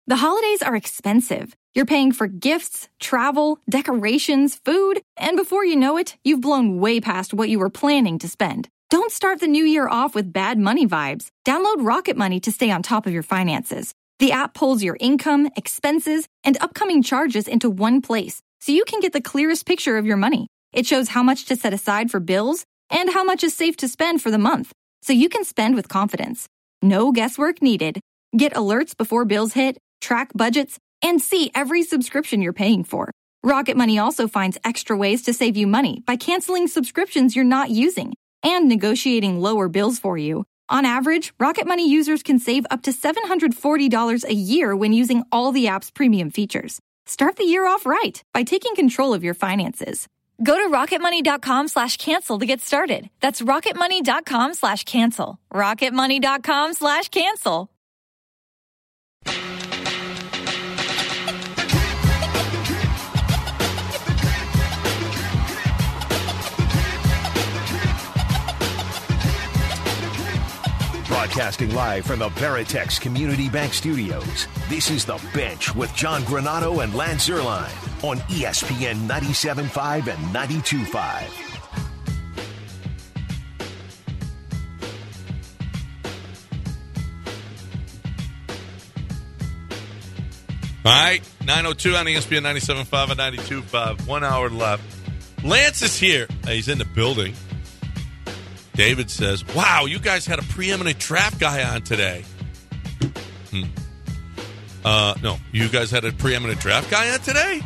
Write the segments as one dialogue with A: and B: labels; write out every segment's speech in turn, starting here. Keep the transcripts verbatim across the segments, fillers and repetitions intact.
A: The holidays are expensive. You're paying for gifts, travel, decorations, food, and before you know it, you've blown way past what you were planning to spend. Don't start the new year off with bad money vibes. Download Rocket Money to stay on top of your finances. The app pulls your income, expenses, and upcoming charges into one place, so you can get the clearest picture of your money. It shows how much to set aside for bills and how much is safe to spend for the month, so you can spend with confidence. No guesswork needed. Get alerts before bills hit, track budgets, and see every subscription you're paying for. Rocket Money also finds extra ways to save you money by canceling subscriptions you're not using and negotiating lower bills for you. On average, Rocket Money users can save up to seven hundred forty dollars a year when using all the app's premium features. Start the year off right by taking control of your finances. Go to rocketmoney.com slash cancel to get started. That's rocketmoney.com slash cancel. rocketmoney.com slash cancel.
B: Broadcasting live from the Veritex Community Bank Studios, this is The Bench with John Granato and Lance Zierlein on E S P N ninety-seven point five and ninety-two point five.
C: All right, nine oh two on E S P N ninety-seven point five and ninety-two point five. One hour left. Lance is here. He's in the building. David says, wow, you guys had a preeminent draft guy on today. Hmm. Uh, no, you guys had a preeminent draft guy on today?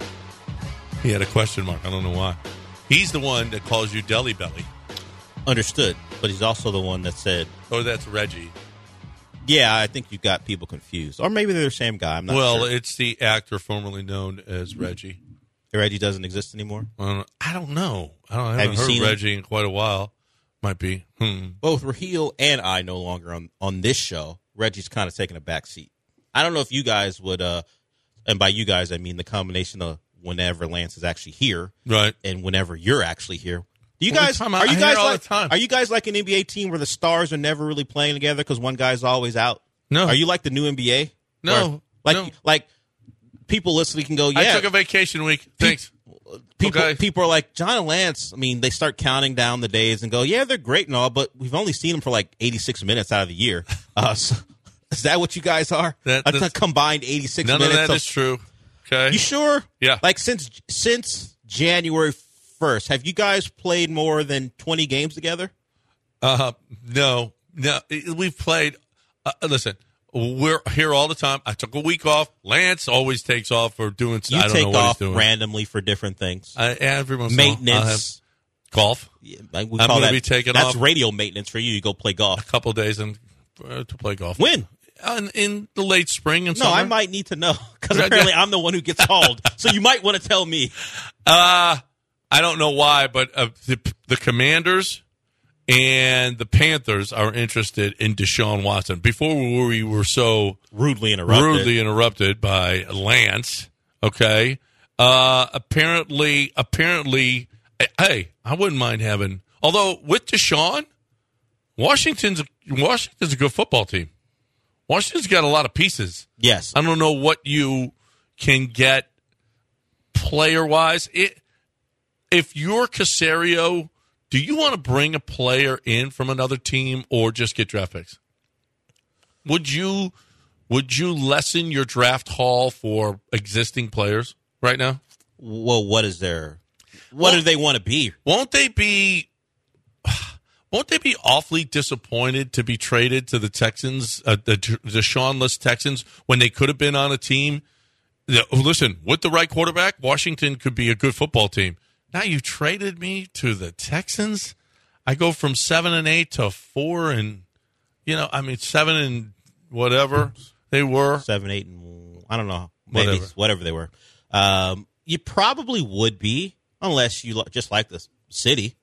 C: He had a question mark. I don't know why. He's the one that calls you Deli Belly.
D: Understood. But he's also the one that said...
C: Oh, that's Reggie.
D: Yeah, I think you got people confused. Or maybe they're the same guy. I'm not
C: well,
D: sure.
C: It's the actor formerly known as Reggie.
D: Reggie doesn't exist anymore?
C: Uh, I don't know. I, don't, I
D: Have
C: haven't
D: you
C: heard
D: seen
C: Reggie
D: him?
C: in quite a while. Might be. Hmm.
D: Both Raheel and I no longer on, on this show. Reggie's kind of taking a back seat. I don't know if you guys would, uh, and by you guys, I mean the combination of whenever Lance is actually here,
C: right,
D: and whenever you're actually here. Do you
C: well,
D: guys
C: time,
D: are you
C: I
D: guys
C: all
D: like
C: the time.
D: Are you guys like an N B A team where the stars are never really playing together because one guy's always out?
C: No.
D: Are you like the new N B A?
C: No.
D: Where, like
C: no.
D: like people listening can go, yeah.
C: I took a vacation week. Thanks.
D: People,
C: okay.
D: people are like, John and Lance, I mean, they start counting down the days and go, yeah, they're great and all, but we've only seen them for like eighty-six minutes out of the year. Uh, so, is that what you guys are?
C: That,
D: a t- combined eighty-six
C: none
D: minutes?
C: None of that
D: of,
C: is true. Okay.
D: You sure?
C: Yeah.
D: Like since since January first, have you guys played more than twenty games together?
C: Uh, no. No. We've played, uh, listen, we're here all the time. I took a week off. Lance always takes off for doing stuff.
D: You
C: I don't
D: take
C: know what
D: off
C: he's doing.
D: randomly for different things.
C: I, every once in a while, I'll have
D: Maintenance.
C: golf.
D: Yeah, like we
C: I'm
D: call
C: gonna
D: that,
C: be taking
D: that's
C: off
D: radio maintenance for you. You go play
C: a
D: golf.
C: couple of days and uh, to play golf.
D: When?
C: In, in the late spring and
D: No,
C: summer.
D: I might need to know because apparently I'm the one who gets called. So you might want to tell me.
C: Uh, I don't know why, but uh, the, the Commanders and the Panthers are interested in Deshaun Watson. Before we were so
D: rudely interrupted,
C: rudely interrupted by Lance. Okay. Uh, apparently, apparently, hey, I wouldn't mind having. Although with Deshaun, Washington's Washington's a good football team. Washington's got a lot of pieces.
D: Yes,
C: I don't know what you can get player wise. It if you're Caserio. Do you want to bring a player in from another team or just get draft picks? Would you would you lessen your draft haul for existing players right now?
D: Well, what is their what well, do they want to be?
C: Won't they be won't they be awfully disappointed to be traded to the Texans, uh, the Deshaun-less Texans, when they could have been on a team? That, listen, with the right quarterback, Washington could be a good football team. Now you traded me to the Texans. I go from seven and eight to four and, you know, I mean seven and whatever they were.
D: Seven, eight, and I don't know, maybe
C: whatever,
D: whatever they were. Um, you probably would be unless you just like the city.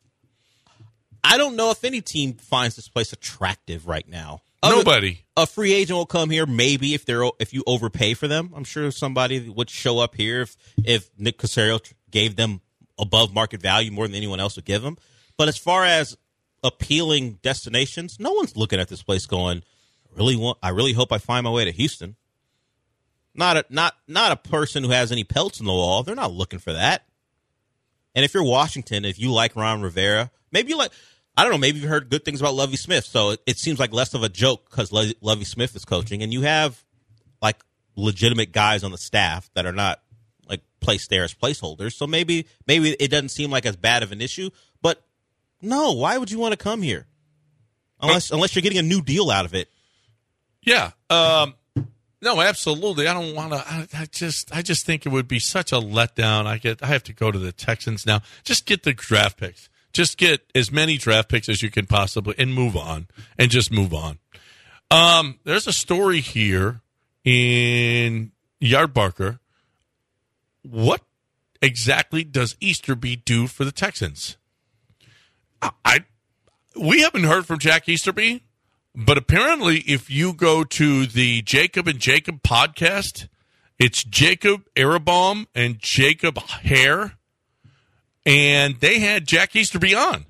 D: I don't know if any team finds this place attractive right now.
C: Nobody.
D: A free agent will come here maybe if they're if you overpay for them. I'm sure somebody would show up here if if Nick Caserio gave them above market value more than anyone else would give them. But as far as appealing destinations, no one's looking at this place going, really want, I really hope I find my way to Houston. Not a not not a person who has any pelts in the wall. They're not looking for that. And if you're Washington, if you like Ron Rivera, maybe you like, I don't know, maybe you've heard good things about Lovie Smith. So it, it seems like less of a joke because Lo- Lovie Smith is coaching, and you have like legitimate guys on the staff that are not like placed there as placeholders. So maybe maybe it doesn't seem like as bad of an issue. But no, why would you want to come here unless oh. unless you're getting a new deal out of it?
C: Yeah. Um, no, absolutely. I don't want to. I, I just I just think it would be such a letdown. I get I have to go to the Texans now. Just get the draft picks. Just get as many draft picks as you can possibly and move on and just move on. Um, there's a story here in Yardbarker. What exactly does Easterby do for the Texans? I, I we haven't heard from Jack Easterby, but apparently if you go to the Jacob and Jacob podcast, it's Jacob Arabbaum and Jacob Hare. And they had Jack Easterby on.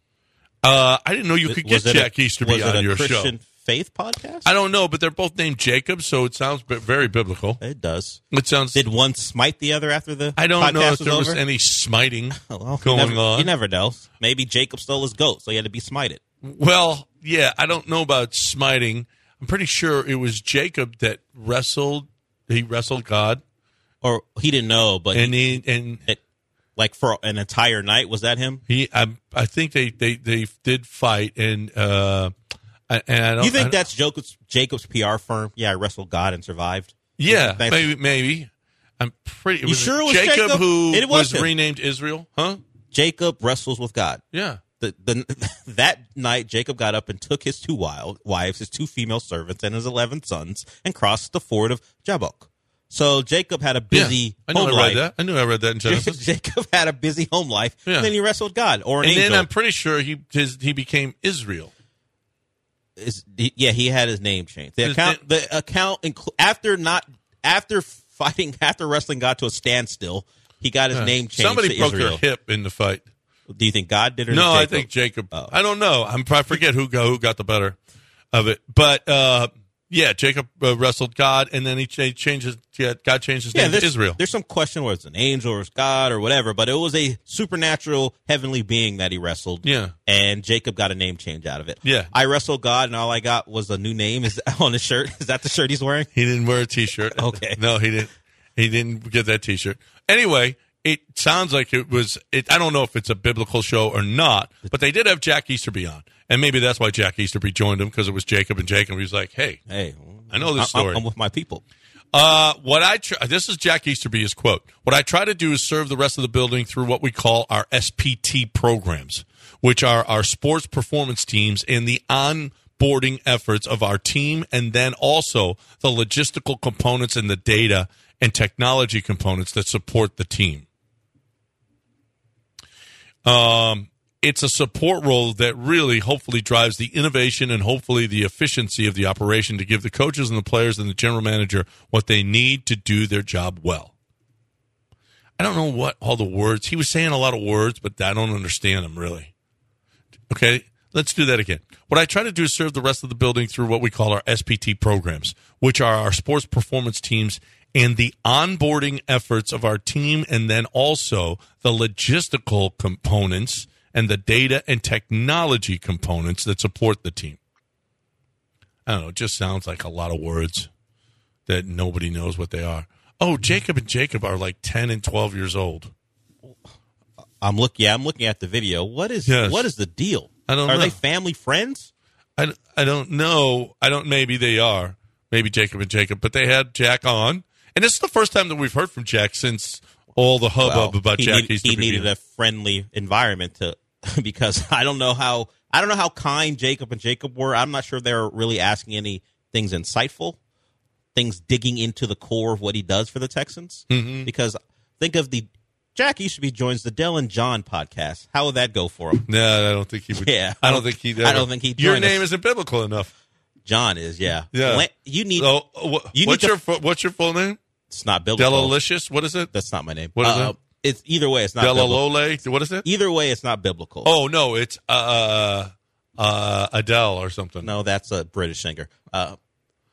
C: Uh, I didn't know you could get Jack
D: a,
C: Easterby on your
D: Christian
C: show.
D: Christian Faith podcast?
C: I don't know, but they're both named Jacob, so it sounds very biblical.
D: It does.
C: It sounds.
D: Did one smite the other after the?
C: I don't
D: podcast
C: know if
D: was
C: there was
D: over?
C: any smiting
D: oh, well,
C: going
D: you never,
C: on.
D: You never know. Maybe Jacob stole his goat, so he had to be smited.
C: Well, yeah, I don't know about smiting. I'm pretty sure it was Jacob that wrestled. He wrestled God,
D: or he didn't know, but
C: and
D: he,
C: he and.
D: It, Like for an entire night, was that him?
C: He, I, I think they, they, they did fight, and uh, and I don't.
D: You think
C: I don't,
D: that's Jacob's, Jacob's P R firm? Yeah, I wrestled God and survived.
C: Yeah, maybe, maybe. I'm pretty. It
D: you
C: was
D: sure it was
C: Jacob,
D: Jacob?
C: who
D: It was
C: was
D: him.
C: renamed Israel? Huh?
D: Jacob wrestles with God.
C: Yeah.
D: The, the, that night, Jacob got up and took his two wild wives, his two female servants, and his eleven sons, and crossed the ford of Jabbok. So Jacob had a busy
C: yeah, I knew
D: home
C: I read
D: life.
C: that. I knew I read that in Genesis.
D: Jacob had a busy home life,
C: Yeah.
D: and then he wrestled God or an
C: and
D: angel.
C: then I'm pretty sure he his, he became Israel.
D: Is, he, yeah, he had his name changed. The
C: His
D: account,
C: name-
D: the account, inclu- after not after fighting, after wrestling God to a standstill, he got his
C: Yeah.
D: name changed
C: Somebody
D: to
C: broke
D: Israel.
C: their hip in the fight.
D: Do you think God did or
C: No,
D: Jacob?
C: I think Jacob.
D: Oh.
C: I don't know. I'm, I forget who got, who got the better of it. But uh, yeah, Jacob uh, wrestled God, and then he changed, changed his, yeah, God changed his
D: Yeah,
C: name to
D: there's,
C: Israel.
D: There's some question whether it's an angel or it's God or whatever, but it was a supernatural heavenly being that he wrestled.
C: Yeah.
D: And Jacob got a name change out of it.
C: Yeah.
D: I wrestled God, and all I got was a new name is on his shirt. Is that the shirt he's wearing?
C: He didn't wear a T-shirt.
D: Okay.
C: No, he didn't. He didn't get that T-shirt. Anyway, it sounds like it was. It, I don't know if it's a biblical show or not, but they did have Jack Easterby on, and maybe that's why Jack Easterby joined him, because it was Jacob and Jacob. He was like, "Hey,
D: Hey,
C: I know this
D: I'm-
C: story.
D: I'm with my people.
C: Uh, what I tr- this is Jack Easterby's quote. What I try to do is serve the rest of the building through what we call our S P T programs, which are our sports performance teams and the onboarding efforts of our team, and then also the logistical components and the data and technology components that support the team. Um, it's a support role that really hopefully drives the innovation and hopefully the efficiency of the operation to give the coaches and the players and the general manager what they need to do their job well. I don't know what all the words, he was saying a lot of words, but I don't understand them really. Okay, let's do that again. What I try to do is serve the rest of the building through what we call our S P T programs, which are our sports performance teams and the onboarding efforts of our team, and then also the logistical components and the data and technology components that support the team. I don't know, it just sounds like a lot of words that nobody knows what they are. Oh, Jacob and Jacob are like ten and twelve years old.
D: I'm look. Yeah, I'm looking at the video. What is
C: Yes.
D: what is the deal?
C: I don't
D: Are
C: know.
D: they family friends?
C: I, I don't know. I don't. Maybe they are. Maybe Jacob and Jacob. But they had Jack on, and this is the first time that we've heard from Jack since all the hubbub
D: Well,
C: about
D: he
C: Jack
D: need-
C: Easterby.
D: He needed a friendly environment to because I don't know how I don't know how kind Jacob and Jacob were. I'm not sure they're really asking any things insightful, things digging into the core of what he does for the Texans.
C: Mm-hmm.
D: Because think of the Jack Easterby joins the Dell and John podcast. How would that go for him?
C: No, I don't think he would.
D: Yeah.
C: I don't think he'd. Ever,
D: I don't think he'd
C: Your
D: join
C: name
D: us.
C: isn't biblical enough.
D: John is, yeah.
C: Yeah.
D: Lan- You need.
C: Oh, wh-
D: You need
C: what's
D: to-
C: your fu- what's your full name?
D: It's not biblical.
C: Delalicious. What is it?
D: That's not my name.
C: What is
D: uh,
C: it?
D: It's either way. It's not biblical.
C: Delalole. What is it?
D: Either way, it's not biblical.
C: Oh no, it's uh uh Adele or something.
D: No, that's a British singer. Uh,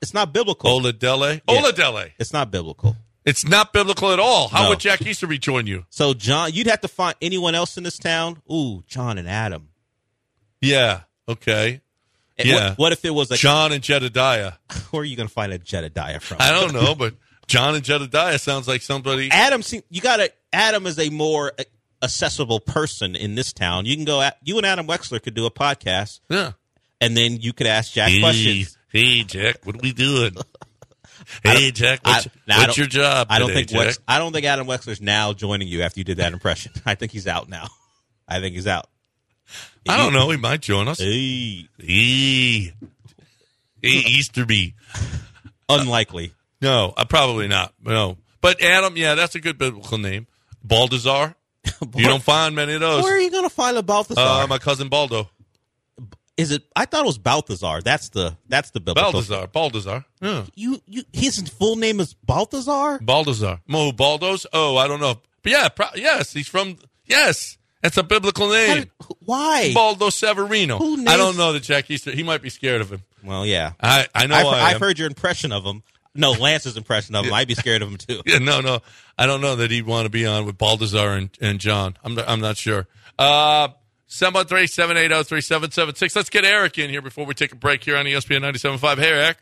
D: It's not biblical.
C: Oladele?
D: Yeah.
C: Oladele.
D: It's not biblical.
C: It's not biblical at all. How
D: No.
C: would Jack Easterby join you?
D: So, John, you'd have to find anyone else in this town. Ooh, John and Adam.
C: Yeah. Okay.
D: And
C: Yeah.
D: What, what if it was a
C: John and Jedediah.
D: Where are you going to find a Jedediah from?
C: I don't know, but John and Jedediah sounds like somebody.
D: Adam, seem- you got to. Adam is a more accessible person in this town. You can go. At, you and Adam Wexler could do a podcast,
C: Yeah.
D: and then you could ask Jack
C: Hey,
D: questions.
C: hey, Jack, what are we doing? Hey, Jack, what's,
D: I- now, I
C: what's
D: don't-
C: your job
D: I don't
C: today,
D: think Wex,
C: Jack?
D: I don't think Adam Wexler's now joining you after you did that impression. I think he's out now. I think he's out.
C: I don't know. He might join us.
D: Hey,
C: Hey, hey Easterby.
D: unlikely.
C: No, uh, probably not. No. But Adam, yeah, that's a good biblical name. Baldassar. You don't find many of those.
D: Where are you going to find a Balthazar?
C: Uh, my cousin Baldo.
D: Is it? I thought it was Balthazar. That's the that's the biblical.
C: Baldassar. Baldassar. Yeah.
D: You you his full name is Balthazar.
C: Baldassar. Mo Baldos? Oh, I don't know. But yeah, pro- yes, he's from, yes, that's a biblical
D: How
C: name.
D: did- Why?
C: Baldo Severino.
D: Who names-
C: I don't know that Jack Easter. He might be scared of him.
D: Well, yeah.
C: I, I know
D: I've,
C: I
D: I've
C: am.
D: heard your impression of him. No, Lance's impression of him. I'd be scared of him too.
C: Yeah, no, no. I don't know that he'd want to be on with Baldassar and, and John. I'm I'm not sure. Uh, seven one three, seven eight zero, three seven seven six. Let's get Eric in here before we take a break here on E S P N ninety-seven point five. Hey, Eric.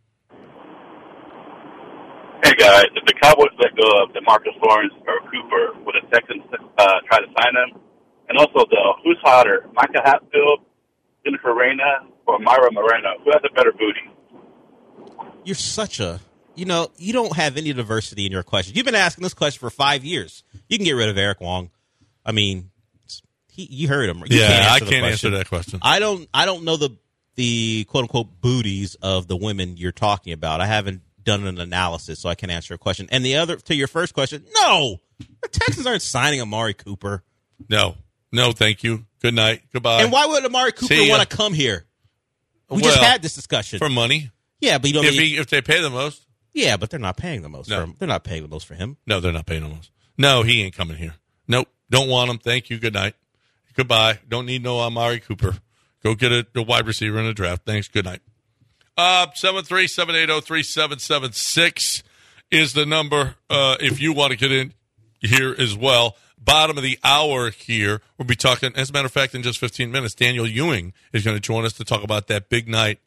E: Hey guys, if the Cowboys let go of DeMarcus Lawrence or Cooper, would the Texans uh, try to sign them? And also, the who's hotter, Micah Hatfield, Jennifer Reyna, or Myra Moreno? Who has a better booty?
D: You're such a, you know, you don't have any diversity in your questions. You've been asking this question for five years. You can get rid of Eric Wong. I mean, he, you heard him. You
C: Yeah,
D: can't
C: I
D: answer the
C: can't
D: question.
C: answer that question.
D: I don't. I don't know the the quote unquote booties of the women you're talking about. I haven't done an analysis, so I can't answer a question. And the other to your first question, no, the Texans aren't signing Amari Cooper.
C: No, no, thank you. Good night. Goodbye.
D: And why would Amari Cooper
C: See ya.
D: want to come here? We
C: Well,
D: just had this discussion.
C: for money.
D: yeah, but you don't.
C: If
D: Need,
C: he, if they pay the most,
D: yeah, but they're not paying the most.
C: No.
D: For him. They're not paying the most for him.
C: no, they're not paying the most. No, he ain't coming here. Nope, don't want him. Thank you. Good night. Goodbye. Don't need no Amari Cooper. Go get a, a wide receiver in a draft. Thanks. Good night. Uh, seven three, seven eight zero, three seven seven six is the number uh, if you want to get in here as well. Bottom of the hour here. We'll be talking, as a matter of fact, in just fifteen minutes, Daniel Ewing is going to join us to talk about that big night.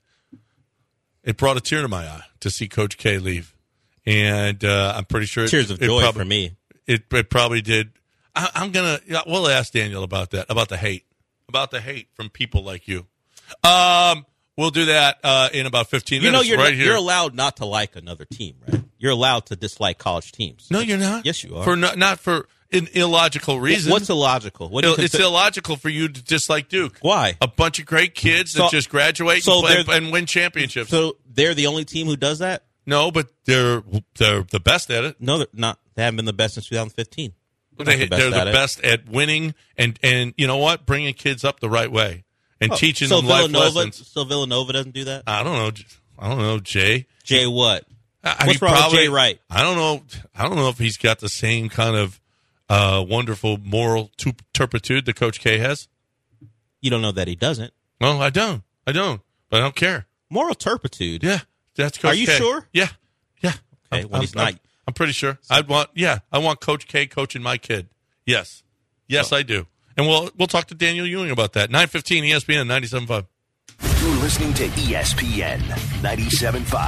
C: It brought a tear to my eye to see Coach K leave. And uh, I'm pretty sure it,
D: Tears of
C: it
D: joy
C: probably,
D: for me.
C: It, it probably did. I, I'm going to, yeah, we'll ask Daniel about that, about the hate, about the hate from people like you. Um, We'll do that uh, in about fifteen
D: You know,
C: minutes
D: you're
C: right here.
D: you're allowed not to like another team, right? You're allowed to dislike college teams.
C: No, you're not.
D: Yes, you are.
C: For not, not for in, illogical reasons.
D: What's illogical? What do you
C: Ill- it's
D: consider-
C: illogical for you to dislike Duke.
D: Why?
C: A bunch of great kids
D: So-
C: that just graduate
D: so
C: and, play,
D: they're-
C: and win championships.
D: So they're the only team who does that?
C: no, but they're they're the best at it.
D: No, they're not. They haven't been the best since twenty fifteen. They're,
C: They,
D: not the best
C: they're the
D: at it.
C: best at winning and and you know what, bringing kids up the right way and
D: Oh,
C: teaching
D: so
C: them life
D: Villanova,
C: lessons.
D: So Villanova doesn't do that?
C: I don't know. I don't know, Jay.
D: Jay what?
C: I-
D: What's
C: he
D: wrong
C: probably-
D: with Jay Wright?
C: I don't know. I don't know if he's got the same kind of uh, wonderful moral tu- turpitude that Coach K has.
D: You don't know that he doesn't.
C: Well, I don't. I don't. But I don't care.
D: Moral turpitude.
C: Yeah, that's Coach
D: Are you
C: K.
D: sure?
C: Yeah, yeah.
D: Okay,
C: I'm,
D: when
C: I'm-
D: he's not-
C: I'm, I'm pretty sure. I'd want. Yeah, I want Coach K coaching my kid. Yes, yes, I do. And we'll we'll talk to Daniel Ewing about that. nine fifteen E S P N ninety-seven point five.
B: You're listening to E S P N ninety-seven point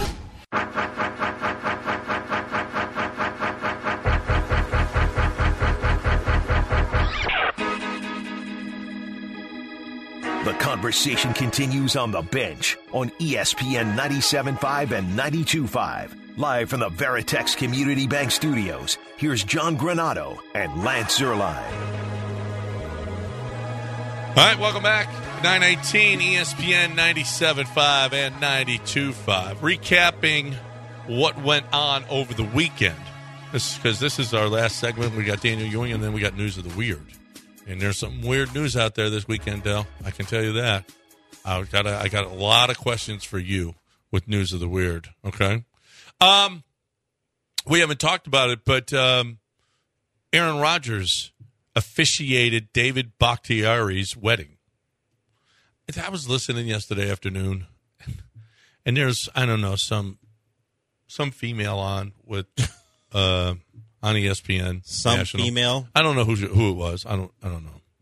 B: five. The conversation continues on the bench on E S P N ninety-seven point five and ninety-two point five. Live from the Veritex Community Bank Studios, here's John Granato and Lance Zierlein.
C: All right, welcome back. nine eighteen E S P N ninety-seven point five and ninety-two point five. Recapping what went on over the weekend. This because this is our last segment. We got Daniel Ewing, and then we got News of the Weird. And there's some weird news out there this weekend, Dale. I can tell you that. I got a, I got a lot of questions for you with News of the Weird. Okay, um, we haven't talked about it, but um, Aaron Rodgers officiated David Bakhtiari's wedding. I was listening yesterday afternoon, and there's I don't know some some female on with uh, on E S P N.
D: Some
C: National.
D: female.
C: I don't know who who it was. I don't I don't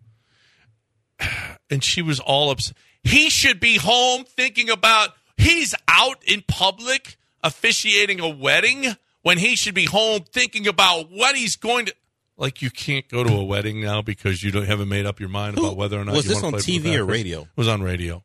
C: know. And she was all upset. He should be home thinking about. He's out in public officiating a wedding when he should be home thinking about what he's going to. Like, you can't go to a wedding now because you don't haven't made up your mind
D: Who,
C: about whether or not
D: was
C: you
D: this
C: want to
D: on
C: play
D: T
C: for the
D: V or
C: Packers.
D: radio?
C: It was on radio.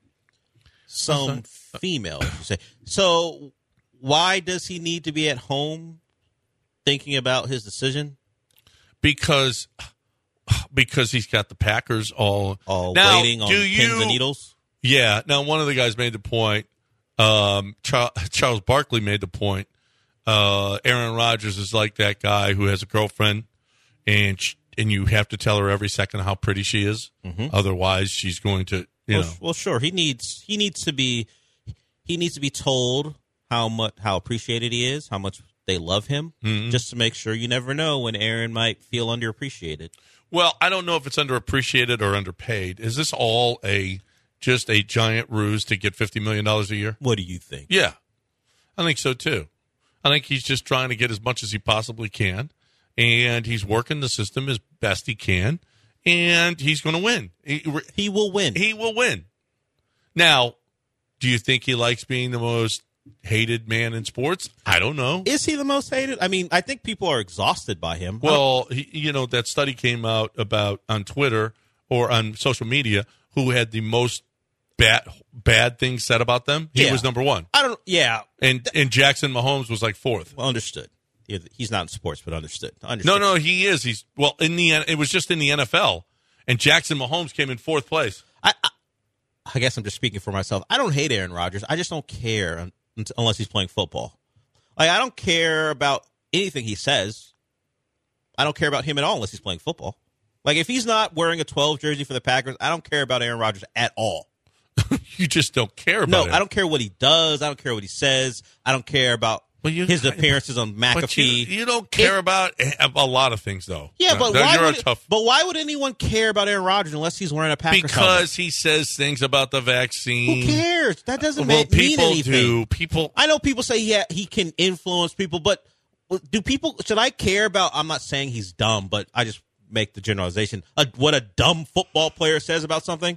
D: Some female, you say. So why does he need to be at home thinking about his decision?
C: Because because he's got the Packers all
D: All
C: now,
D: waiting on
C: do
D: pins
C: you,
D: and needles?
C: Yeah. Now, one of the guys made the point. Um, Charles, Charles Barkley made the point. Uh, Aaron Rodgers is like that guy who has a girlfriend, and sh- and you have to tell her every second how pretty she is. Mm-hmm. Otherwise, she's going to, you
D: well,
C: know.
D: Well, sure. He needs he needs to be he needs to be told how much how appreciated he is, how much they love him, mm-hmm. just to make sure. You never know when Aaron might feel underappreciated.
C: Well, I don't know if it's underappreciated or underpaid. Is this all a just a giant ruse to get fifty million dollars a year?
D: What do you think?
C: Yeah, I think so too. I think he's just trying to get as much as he possibly can, and he's working the system as best he can, and he's going to win. He,
D: he will win.
C: He will win. Now, do you think he likes being the most hated man in sports? I don't know.
D: Is he the most hated? I mean, I think people are exhausted by him.
C: Well, he, you know, that study came out about on Twitter or on social media who had the most bad bad things said about them. He
D: yeah.
C: was number one.
D: I don't. Yeah,
C: and and Jackson Mahomes was like fourth.
D: Well, understood. He's not in sports, but understood. understood.
C: No, no, he is. He's well in the. It was just in the N F L, and Jackson Mahomes came in fourth place.
D: I, I, I guess I'm just speaking for myself. I don't hate Aaron Rodgers. I just don't care unless he's playing football. Like, I don't care about anything he says. I don't care about him at all unless he's playing football. Like, if he's not wearing a twelve jersey for the Packers, I don't care about Aaron Rodgers at all.
C: You just don't care about
D: no,
C: him.
D: I don't care what he does. I don't care what he says. I don't care about well, you, his appearances on McAfee.
C: But you, you don't care if, about a lot of things, though.
D: Yeah, but why,
C: You're
D: would,
C: a tough...
D: but why would anyone care about Aaron Rodgers unless he's wearing a Packers
C: Because
D: helmet?
C: he says things about the vaccine.
D: Who cares? That doesn't
C: well,
D: mean
C: people
D: anything.
C: do. People.
D: I know people say, yeah, he can influence people, but do people? Should I care about? I'm not saying he's dumb, but I just make the generalization. A, what a dumb football player says about something.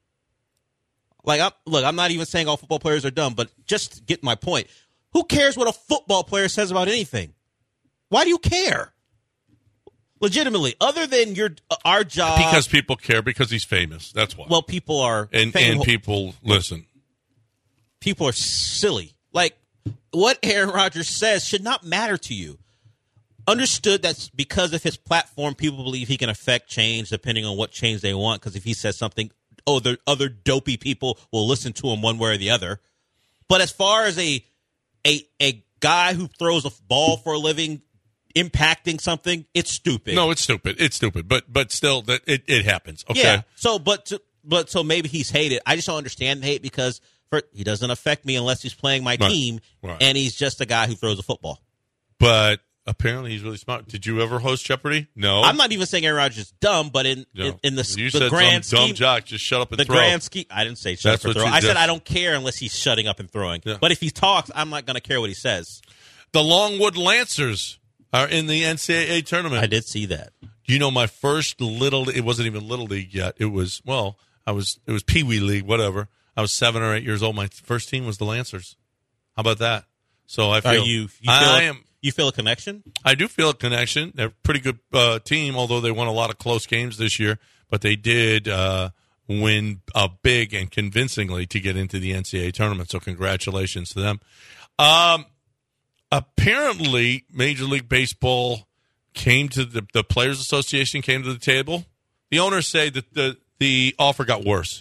D: Like, I'm, look, I'm not even saying all football players are dumb, but just get my point. Who cares what a football player says about anything? Why do you care? Legitimately, other than your uh, our job.
C: Because people care because he's famous. That's why.
D: Well, people are.
C: And, and people listen.
D: People are silly. Like, what Aaron Rodgers says should not matter to you. Understood that's because of his platform, people believe he can affect change depending on what change they want. Because if he says something, oh, the other dopey people will listen to him one way or the other. But as far as a a a guy who throws a ball for a living impacting something, it's stupid.
C: No, it's stupid. It's stupid. But but still, that it, it happens. Okay.
D: Yeah. So, but to, but so maybe he's hated. I just don't understand the hate because for, he doesn't affect me unless he's playing my
C: right.
D: team,
C: right.
D: and he's just a guy who throws a football.
C: But apparently, he's really smart. Did you ever host Jeopardy? No.
D: I'm not even saying Aaron Rodgers is dumb, but in
C: no.
D: in, in the,
C: you
D: the
C: said
D: grand
C: some
D: scheme,
C: dumb jock, just shut up and
D: the
C: throw.
D: grand scheme. I didn't say shut
C: That's
D: up and
C: what
D: throw.
C: you,
D: I said I don't care unless he's shutting up and throwing.
C: Yeah.
D: But if he talks, I'm not going to care what he says.
C: The Longwood Lancers are in the N C double A tournament.
D: I did see that.
C: You know, my first little, it wasn't even Little League yet. It was, well, I was, it was Pee Wee League, whatever. I was seven or eight years old. My first team was the Lancers. How about that? So I feel,
D: are you, you feel
C: I
D: a,
C: am,
D: you feel a connection?
C: I do feel a connection. They're a pretty good uh, team, although they won a lot of close games this year. But they did uh, win uh, big and convincingly to get into the N C double A tournament. So congratulations to them. Um, apparently, Major League Baseball came to the, the Players Association came to the table. The owners say that the, the offer got worse.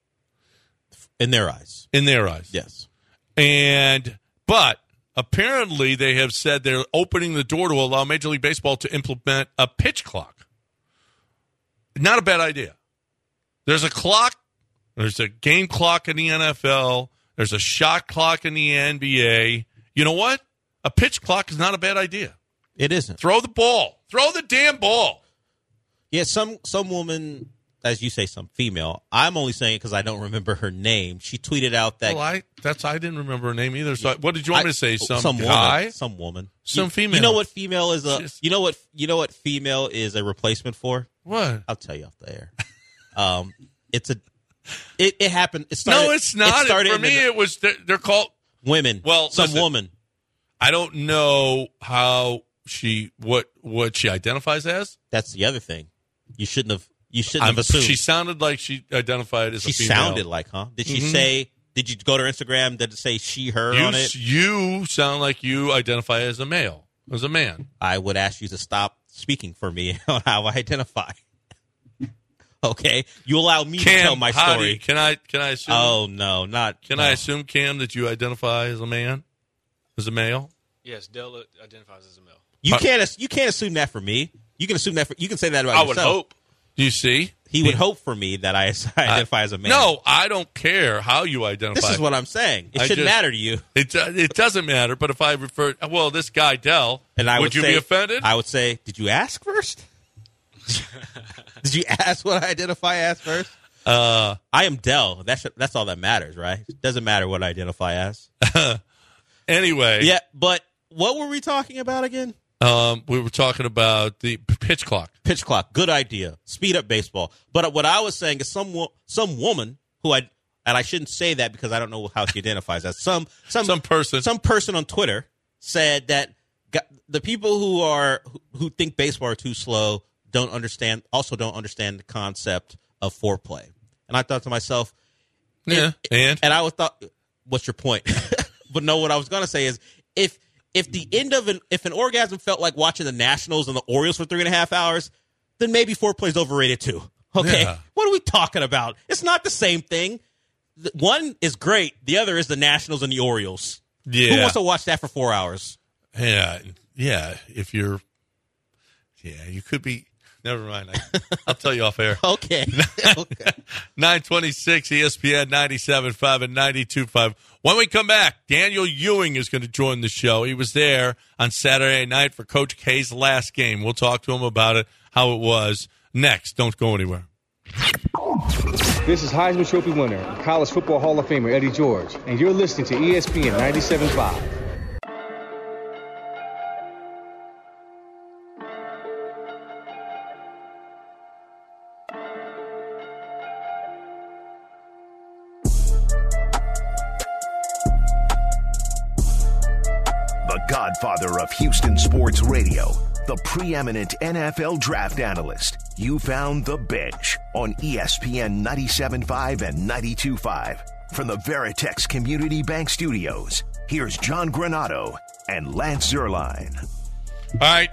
D: In their eyes.
C: In their eyes.
D: Yes.
C: And, but apparently they have said they're opening the door to allow Major League Baseball to implement a pitch clock. Not a bad idea. There's a clock. There's a game clock in the N F L. There's a shot clock in the N B A. You know what? A pitch clock is not a bad idea.
D: It isn't.
C: Throw the ball. Throw the damn ball.
D: Yeah, some some woman as you say, some female. I'm only saying because I don't remember her name. She tweeted out that
C: Well, I that's I didn't remember her name either. So I, what did you want
D: I,
C: me to say? Some,
D: some
C: guy,
D: woman, some woman,
C: some
D: you,
C: female.
D: You know what female is a?
C: Just,
D: you know what? You know what female is a replacement for?
C: What?
D: I'll tell you off the air. um, it's a. It, it happened. It started,
C: no, it's not.
D: It started
C: For me,
D: the,
C: it was. They're, they're called
D: women.
C: Well,
D: some
C: listen,
D: woman.
C: I don't know how she what what she identifies as.
D: That's the other thing. You shouldn't have. You shouldn't
C: I'm,
D: have assumed.
C: She sounded like she identified as
D: she
C: a female.
D: sounded like, huh? Did she
C: mm-hmm.
D: say? Did you go to her Instagram? Did it say she, her
C: you,
D: on it?
C: You sound like you identify as a male, as a man.
D: I would ask you to stop speaking for me on how I identify. Okay, you allow me
C: Cam,
D: to tell my
C: how do
D: story.
C: you- can I? Can I assume?
D: Oh no, not.
C: Can
D: no.
C: I assume, Cam, that you identify as a man, as a male?
F: Yes, Dell identifies as a male.
D: You
C: Uh,
D: can't. You can't assume that for me. You can assume that. For, you can say that about
F: I
D: yourself.
F: would hope.
C: Do you see?
D: He would hope for me that I identify as a man.
C: No, I don't care how you identify.
D: This is what I'm saying. It
C: I
D: shouldn't
C: just-
D: matter to you.
C: It do- it doesn't matter. But if I refer, well, this guy Dell,
D: And I
C: would,
D: would,
C: you
D: say,
C: be offended?
D: I would say, did you ask first? Did you ask what I identify as first?
C: uh,
D: I am Dell. That's that's all that matters, right? It doesn't matter what I identify as.
C: anyway,
D: Yeah, but what were we talking about again?
C: um, we were talking about the p- pitch clock.
D: Pitch clock, good idea. Speed up baseball. But what I was saying is some wo- some woman who I and I shouldn't say that because I don't know how she identifies as some some
C: Some person.
D: some person on Twitter said that got, the people who are who, who think baseball are too slow don't understand also don't understand the concept of foreplay. And I thought to myself,
C: Yeah,
D: if-
C: and
D: and I was thought, what's your point? But no, what I was going to say is if if the end of an if an orgasm felt like watching the Nationals and the Orioles for three and a half hours, then maybe foreplay is overrated too. Okay,
C: Yeah.
D: what are we talking about? It's not the same thing. The- One is great. The other is the Nationals and the Orioles.
C: yeah,
D: Who wants to watch that for four hours?
C: yeah, yeah. If you're, yeah, you could be. Never mind. I, I'll tell you off air.
D: Okay. Okay.
C: nine twenty-six E S P N ninety-seven point five and ninety-two point five. When we come back, Daniel Ewing is going to join the show. He was there on Saturday night for Coach K's last game. We'll talk to him about it, how it was. Next, don't go anywhere.
G: This is Heisman Trophy winner and College Football Hall of Famer Eddie George, and you're listening to E S P N ninety-seven point five.
B: The godfather of Houston sports radio, the preeminent N F L draft analyst. You found The Bench on E S P N ninety-seven point five and ninety-two point five. From the Veritex Community Bank Studios, here's John Granato and Lance Zierlein.
C: All right,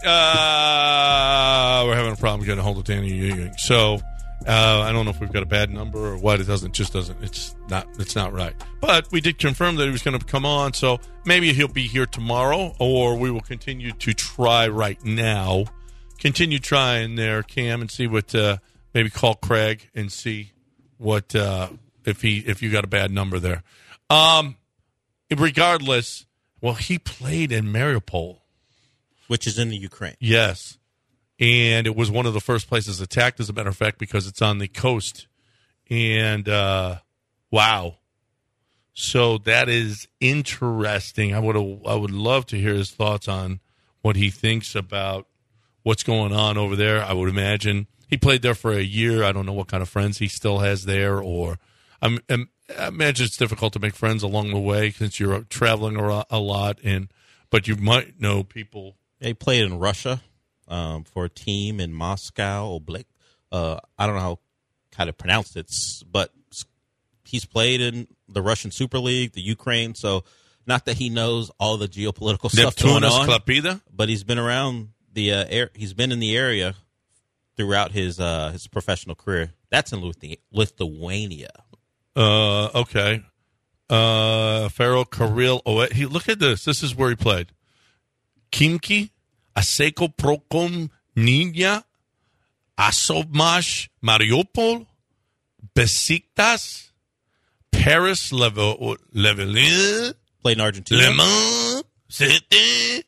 C: uh, we're having a problem getting a hold of Danny Ewing. So uh, I don't know if we've got a bad number or what. It doesn't just doesn't. It's not. It's not right. But we did confirm that he was going to come on. So maybe he'll be here tomorrow, or we will continue to try right now. Continue trying there, Cam, and see what. Uh, maybe call Craig and see what uh, if he if you got a bad number there. Um, regardless, well, he played in Mariupol.
D: Which is in the Ukraine.
C: Yes. And it was one of the first places attacked, as a matter of fact, because it's on the coast. And, uh, wow. So that is interesting. I would I would love to hear his thoughts on what he thinks about what's going on over there. I would imagine he played there for a year. I don't know what kind of friends he still has there. Or I'm, I'm, I imagine it's difficult to make friends along the way since you're traveling a lot. And but you might know people.
D: He played in Russia um, for a team in Moscow. Oblak. Uh, I don't know how, how to pronounce it, but he's played in the Russian Super League, the Ukraine. So not that he knows all the geopolitical stuff going on,
C: Klapida?
D: but he's been around the uh, air. He's been in the area throughout his uh, his professional career. That's in Lithu- Lithuania.
C: Uh, okay. Uh, Pharaoh Kirill. Oh, he look at this. This is where he played. Kimki, Aseko Prokom, Ninya, Asovmash, Mariupol, Besiktas, Paris, Levelin,
D: Played in Argentina.
C: Le Mans, City,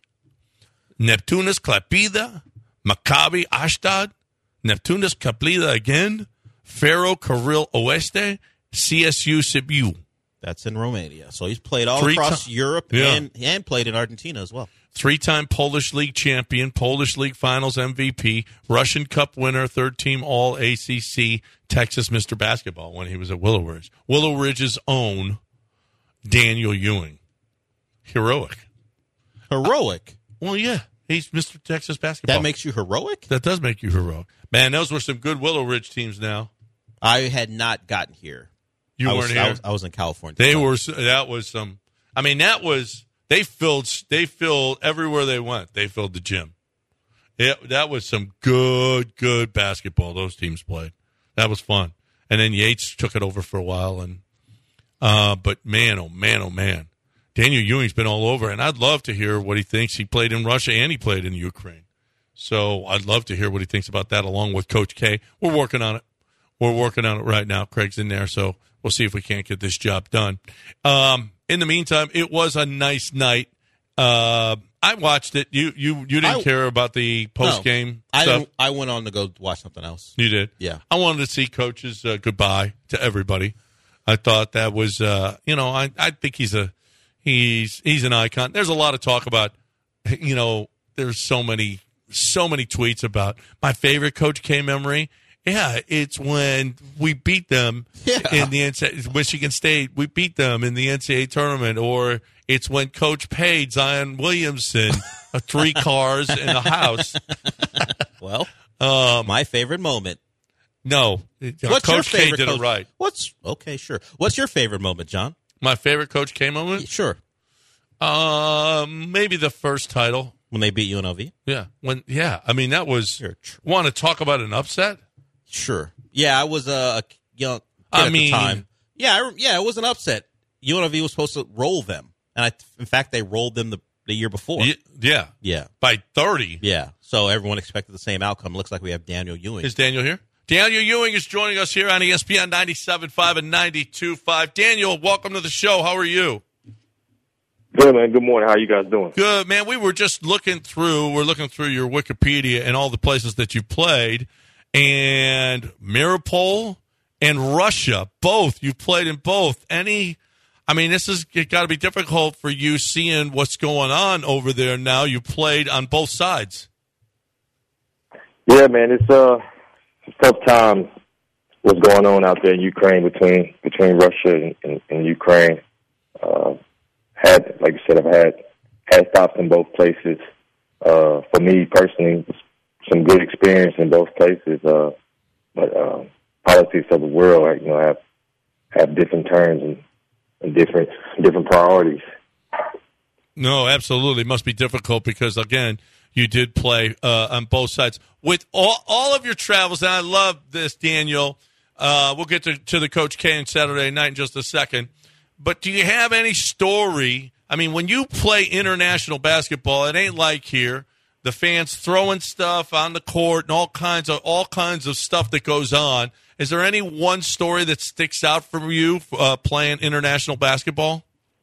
C: Neptunus Klapida, Maccabi Ashdod, Neptunus Klapida again, Ferro Carril Oeste, C S U Sibiu.
D: That's in Romania. So he's played all
C: Three
D: across
C: ti-
D: Europe
C: Yeah.
D: and, and played in Argentina as well.
C: Three-time Polish League champion, Polish League Finals M V P, Russian Cup winner, third-team All-A C C, Texas Mister Basketball when he was at Willow Ridge. Willow Ridge's own Daniel Ewing. Heroic.
D: Heroic.
C: Well, yeah, he's Mister Texas Basketball.
D: That makes you heroic?
C: That does make you heroic. Man, those were some good Willow Ridge teams now.
D: I had not gotten here.
C: You
D: I
C: weren't
D: was,
C: here?
D: I was, I was in California.
C: They
D: so.
C: were, that was some, I mean, that was, they filled, they filled everywhere they went. They filled the gym. It, that was some good, good basketball those teams played. That was fun. And then Yates took it over for a while. And, uh, but man, oh man, oh man. Daniel Ewing's been all over, and I'd love to hear what he thinks. He played in Russia and he played in Ukraine. So I'd love to hear what he thinks about that along with Coach K. We're working on it. We're working on it right now. Craig's in there, so we'll see if we can't get this job done. Um, in the meantime, it was a nice night. Uh, I watched it. You you you didn't
D: I,
C: care about the post game
D: no,
C: stuff.
D: I I went on to go watch something else.
C: You did,
D: yeah.
C: I wanted to see Coach's uh, goodbye to everybody. I thought that was, uh, you know, I I think he's a he's he's an icon. There's a lot of talk about, you know, there's so many so many tweets about my favorite Coach K memory. Yeah, it's when we beat them
D: yeah.
C: in the N C double A, Michigan State. We beat them in the N C double A tournament, or it's when Coach paid Zion Williamson uh, three cars and a house.
D: Well,
C: um,
D: my favorite moment.
C: No,
D: What's
C: Coach
D: your
C: K
D: favorite
C: did
D: coach?
C: it right.
D: What's okay? Sure. What's your favorite moment, John?
C: My favorite Coach K moment?
D: Sure.
C: Um, maybe the first title
D: when they beat U N L V.
C: Yeah, when yeah, I mean that was.
D: Sure.
C: Want to talk about an upset?
D: Sure. Yeah, I was a young kid
C: I
D: at
C: mean,
D: the time. Yeah, I, yeah, it was an upset. U N L V was supposed to roll them, and I, in fact, they rolled them the, the year before.
C: Y- yeah,
D: yeah,
C: by thirty.
D: Yeah, so everyone expected the same outcome. It looks like we have Daniel Ewing.
C: Is Daniel here? Daniel Ewing is joining us here on E S P N ninety-seven point five and ninety-two point five. Daniel, welcome to the show. How are you?
H: Good, man. Good morning. How you guys doing?
C: Good, man. We were just looking through, we're looking through your Wikipedia and all the places that you played, and Mariupol and Russia, both. You've played in both. Any, I mean, this is got to be difficult for you seeing what's going on over there now. You played on both sides.
H: Yeah, man. It's uh, it's tough times. What's going on out there in Ukraine between between Russia and, and, and Ukraine? Uh, had, like you said, I've had had stops in both places. Uh, for me personally, some good experience in both places. Uh, but uh, politics of the world, you know, have have different turns and, and different different priorities.
C: No, absolutely. It must be difficult because, again, you did play uh, on both sides. With all, all of your travels, and I love this, Daniel, uh, we'll get to, to the Coach K on Saturday night in just a second. But do you have any story? I mean, when you play international basketball, it ain't like here. The fans throwing stuff on the court and all kinds of all kinds of stuff that goes on. Is there any one story that sticks out for you uh, playing international basketball?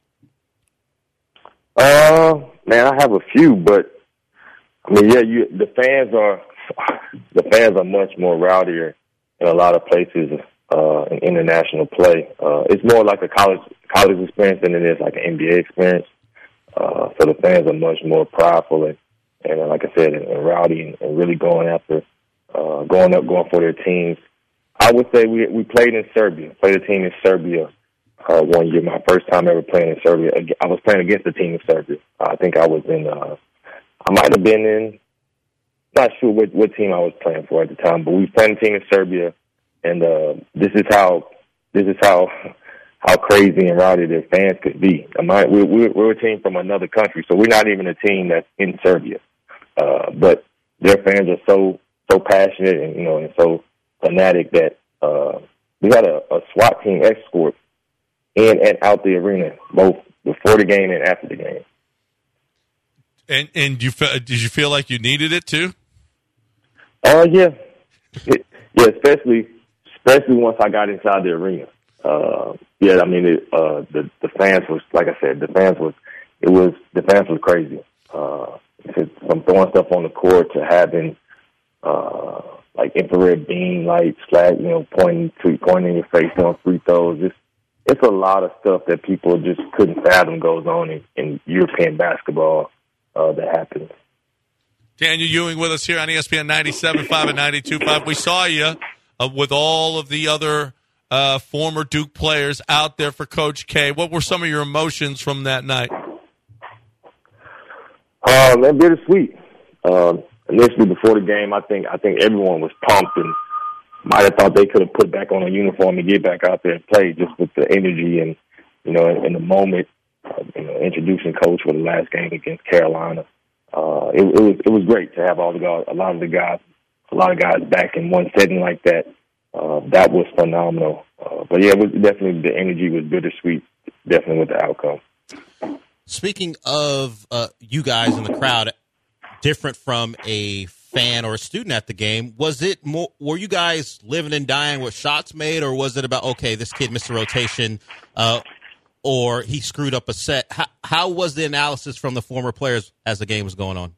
H: Uh, man, I have a few, but I mean, yeah, you the fans are the fans are much more rowdier in a lot of places uh, in international play. Uh, it's more like a college college experience than it is like an N B A experience. Uh, so the fans are much more prideful and, and uh, like I said, and, and rowdy and, and really going after, uh, going up, going for their teams. I would say we we played in Serbia, played a team in Serbia uh, one year. My first time ever playing in Serbia. I was playing against the team in Serbia. I think I was in. Uh, I might have been in. Not sure what, what team I was playing for at the time, but we were playing a team in Serbia, and uh, this is how this is how how crazy and rowdy their fans could be. I might, we're, we're, we're a team from another country, so we're not even a team that's in Serbia. Uh, but their fans are so so passionate and you know and so fanatic that uh, we had a, a SWAT team escort in and out the arena, both before the game and after the game.
C: And and you fe- did you feel like you needed it too?
H: Uh, yeah, it, yeah, especially especially once I got inside the arena. Uh, yeah, I mean, it, uh, the the fans was like I said, the fans was it was the fans was crazy. Uh, from throwing stuff on the court to having uh, like infrared beam lights, flag, you know, pointing to pointing in your face on free throws. It's it's a lot of stuff that people just couldn't fathom goes on in, in European basketball uh, that happens.
C: Daniel Ewing with us here on E S P N ninety-seven point five and ninety-two point five. We saw you uh, with all of the other uh, former Duke players out there for Coach K. What were some of your emotions from that night?
H: Um, they're bittersweet. Um, initially, before the game, I think I think everyone was pumped and might have thought they could have put back on a uniform and get back out there and play just with the energy and, you know, in, in the moment, uh, you know, introducing Coach for the last game against Carolina. Uh, it, it was it was great to have all the guys, a lot of the guys, a lot of guys back in one setting like that. Uh, that was phenomenal. Uh, but yeah, it was definitely the energy was bittersweet. Definitely with the outcome.
D: Speaking of uh, you guys in the crowd, different from a fan or a student at the game, was it more? Were you guys living and dying with shots made, or was it about okay, this kid missed a rotation? Uh, Or he screwed up a set. How, how was the analysis from the former players as the game was going on?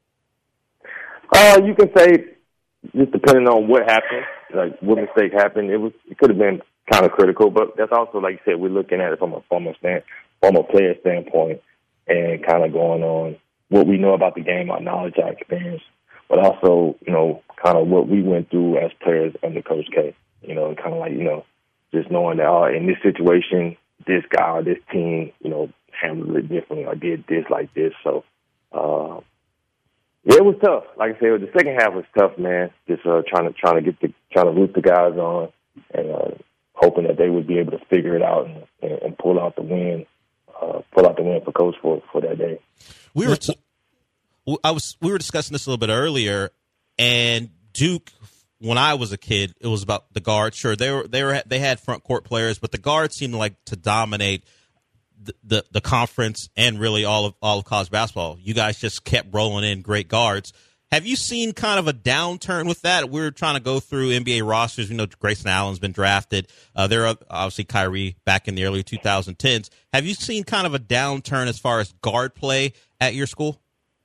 H: Uh, you can say, just depending on what happened, like what mistake happened, it was it could have been kind of critical. But that's also, like you said, we're looking at it from a former stand, former player standpoint, and kind of going on what we know about the game, our knowledge, our experience, but also, you know, kind of what we went through as players under Coach K. You know, kind of like, you know, just knowing that uh, in this situation, this guy or this team, you know, handled it differently or did this like this. So, uh, yeah, it was tough. Like I said, the second half was tough, man. Just uh, trying to trying to get the trying to root the guys on and uh, hoping that they would be able to figure it out and, and, and pull out the win, uh, pull out the win for Coach for for that day.
D: We were, t- I was, we were discussing this a little bit earlier, and Duke. When I was a kid, it was about the guards. Sure, they were they were they had front court players, but the guards seemed like to dominate the, the the conference and really all of all of college basketball. You guys just kept rolling in great guards. Have you seen kind of a downturn with that? We're trying to go through N B A rosters. We know Grayson Allen's been drafted. Uh, there are obviously Kyrie back in the early twenty tens. Have you seen kind of a downturn as far as guard play at your school?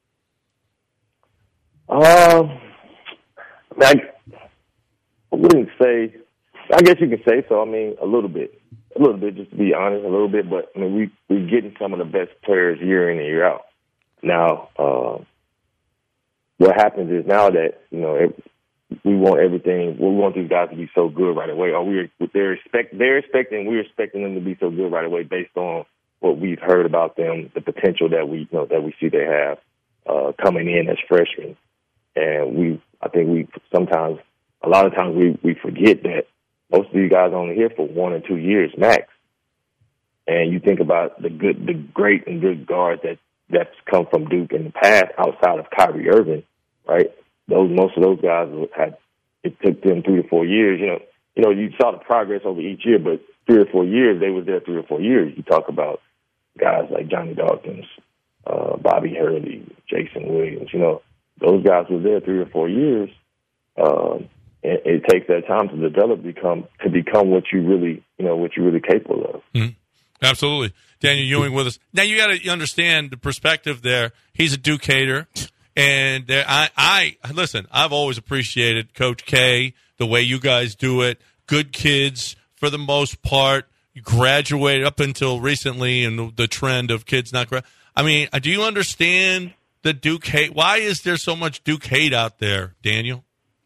H: Um, I, I wouldn't say. I guess you could say so. I mean, a little bit, a little bit, just to be honest, a little bit. But I mean, we we're getting some of the best players year in and year out. Now, uh, what happens is now that you know it, we want everything. We want these guys to be so good right away. Or we're they're expect they're expecting we're expecting them to be so good right away based on what we've heard about them, the potential that we you know that we see they have uh, coming in as freshmen. And we, I think we sometimes, a lot of times we, we forget that most of these guys are only here for one or two years max. And you think about the good, the great and good guards that that's come from Duke in the past outside of Kyrie Irving, right? Those most of those guys had it took them three to four years. You know, you know, you saw the progress over each year, but three or four years they was there three or four years. You talk about guys like Johnny Dawkins, uh, Bobby Hurley, Jason Williams, you know. Those guys were there three or four years. Um, it, it takes that time to develop, become to become what you really, you know, what you're really capable of.
C: Mm-hmm. Absolutely, Daniel Ewing with us. Now you got to understand the perspective there. He's a Duke hater, and there, I, I listen. I've always appreciated Coach K, the way you guys do it. Good kids for the most part. You graduated up until recently, and the trend of kids not graduating. I mean, do you understand the Duke hate? Why is there so much Duke hate out there, Daniel?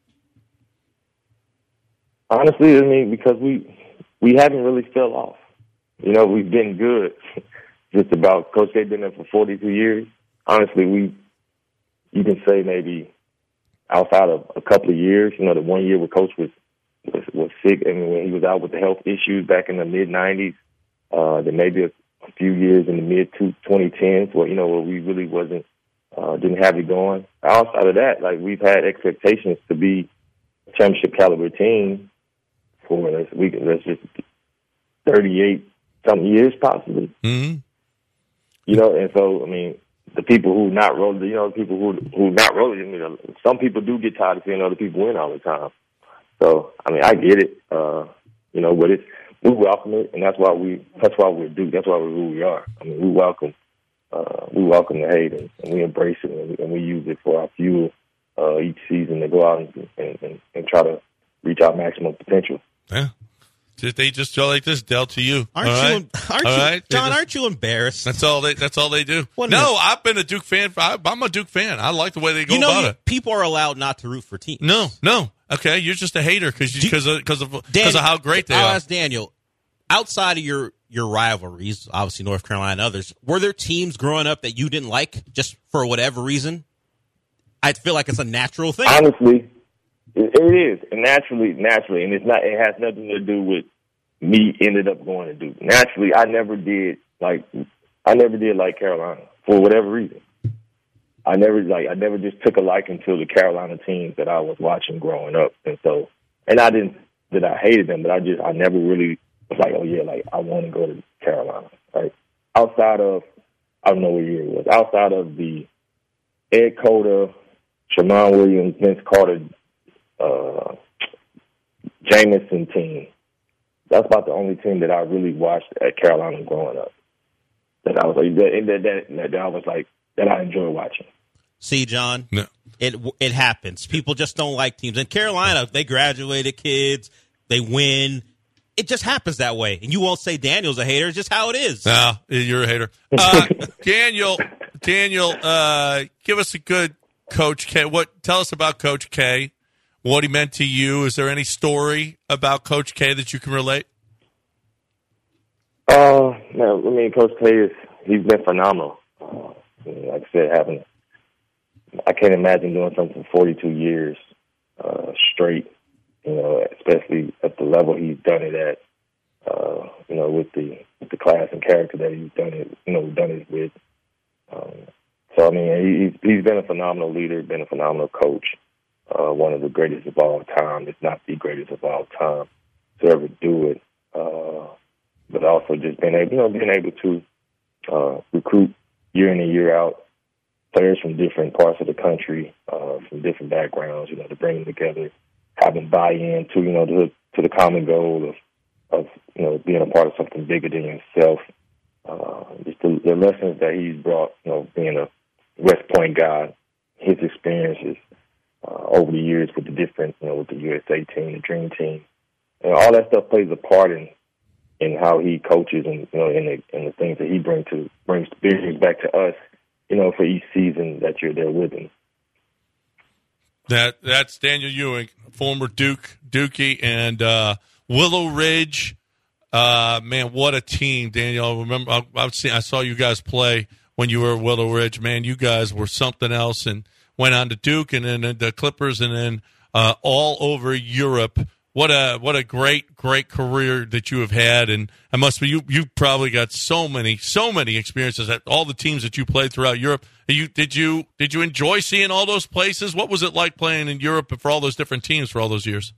H: Honestly, I mean, because we we haven't really fell off. You know, we've been good. Just about Coach K been there for forty-two years. Honestly, we you can say maybe outside of a couple of years. You know, the one year where Coach was was, was sick, I mean, when he was out with the health issues back in the mid nineties. Uh, then maybe a, a few years in the mid twenty tens, where you know where we really wasn't. Uh, didn't have it going. Outside of that, like we've had expectations to be a championship caliber team for let's we let's just thirty-eight something years possibly.
C: Mm-hmm.
H: You know, and so I mean, the people who not rolling, you know, the people who who not rolling. I mean, some people do get tired of seeing other people win all the time. So I mean, I get it. Uh, you know, but it's we welcome it, and that's why we that's why we do. That's why we're who we are. I mean, we welcome. Uh, we welcome the hate and, and we embrace it and we, and we use it for our fuel uh, each season to go out and, and, and, and try to reach our maximum potential.
C: Yeah. They just go like this, Del, to you.
D: Aren't
C: all
D: you,
C: right?
D: aren't
C: all
D: you
C: right?
D: John,
C: just,
D: aren't you embarrassed?
C: That's all they That's all they do.
D: What
C: no,
D: is-
C: I've been a Duke fan. For, I, I'm a Duke fan. I like the way they go
D: you know,
C: about
D: you,
C: it.
D: people are allowed not to root for teams.
C: No, no. Okay, you're just a hater because because of because of because of how great they
D: I'll
C: are.
D: ask Daniel, outside of your, your rivalries, obviously North Carolina and others, were there teams growing up that you didn't like just for whatever reason? I feel like it's a natural thing.
H: Honestly, it, it is and naturally, naturally, and it's not. It has nothing to do with me ended up going to Duke. Naturally, I never did like I never did like Carolina for whatever reason. I never like I never just took a liking to the Carolina teams that I was watching growing up, and so and I didn't that I hated them, but I just I never really was like, oh yeah, like I want to go to Carolina. Right outside of I don't know what year it was. Outside of the Ed Cota, Shamon Williams, Vince Carter, uh, Jameson team. That's about the only team that I really watched at Carolina growing up. That I was like that that, that, that I was like that I enjoy watching.
D: See, John,
C: no.
D: it it happens. People just don't like teams. In Carolina, they graduated kids, they win. It just happens that way. And you won't say Daniel's a hater. It's just how it is.
C: No, you're a hater. Uh, Daniel, Daniel, uh, give us a good Coach K. What? Tell us about Coach K. What he meant to you. Is there any story about Coach K that you can relate?
H: Uh, no, I mean, Coach K is he's been phenomenal. Uh, like I said, having I can't imagine doing something for forty-two years uh, straight. You know, especially at the level he's done it at. Uh, you know, with the with the class and character that he's done it. You know, done it with. Um, so I mean, he's he's been a phenomenal leader, been a phenomenal coach. Uh, one of the greatest of all time, if not the greatest of all time, to ever do it. Uh, but also just being able, you know, being able to uh, recruit year in and year out players from different parts of the country, uh, from different backgrounds, you know, to bring them together, having buy-in to, you know, to, to the common goal of, of, you know, being a part of something bigger than yourself. Uh, just the, the lessons that he's brought, you know, being a West Point guy, his experiences uh, over the years with the different, you know, with the U S A team, the Dream Team, and all that stuff plays a part in in how he coaches and, you know, in the, in the things that he brings to brings brings back to us, you know, for each season that you're there with him.
C: That that's Daniel Ewing, former Duke Dookie, and uh, Willow Ridge. Uh, man, what a team, Daniel! I remember I, I, was seeing, I saw you guys play when you were at Willow Ridge. Man, you guys were something else, and went on to Duke, and then the Clippers, and then uh, all over Europe. What a what a great great career that you have had, and I must be you you probably got so many so many experiences at all the teams that you played throughout Europe. You did you did you enjoy seeing all those places? What was it like playing in Europe for all those different teams for all those years?